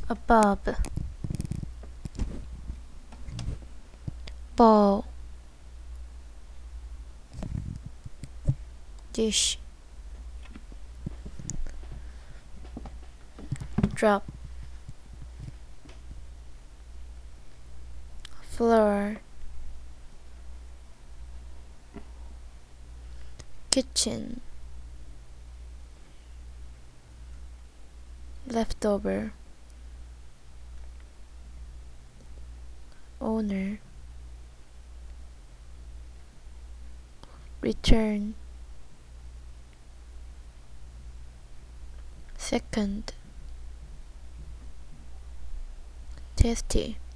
above, ball, dish, drop, floor, kitchen, leftover, owner, return, second, tasty,